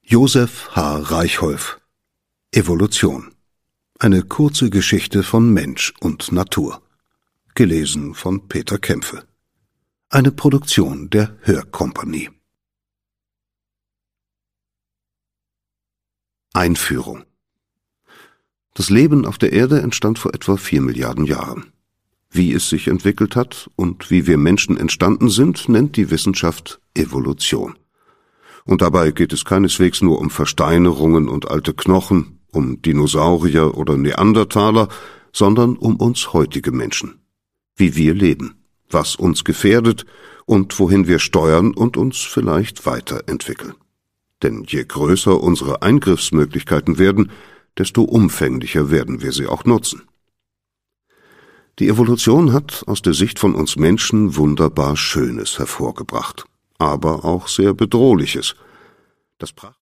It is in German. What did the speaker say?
Josef H. Reichholf: Evolution. Eine kurze Geschichte von Mensch und Natur. Gelesen von Peter Kämpfe. Eine Produktion der Hörkompanie. Einführung. Das Leben auf der Erde entstand vor etwa 4 Milliarden Jahren. Wie es sich entwickelt hat und wie wir Menschen entstanden sind, nennt die Wissenschaft Evolution. Und dabei geht es keineswegs nur um Versteinerungen und alte Knochen, um Dinosaurier oder Neandertaler, sondern um uns heutige Menschen. Wie wir leben, was uns gefährdet und wohin wir steuern und uns vielleicht weiterentwickeln. Denn je größer unsere Eingriffsmöglichkeiten werden, desto umfänglicher werden wir sie auch nutzen. Die Evolution hat aus der Sicht von uns Menschen wunderbar Schönes hervorgebracht, aber auch sehr Bedrohliches. Das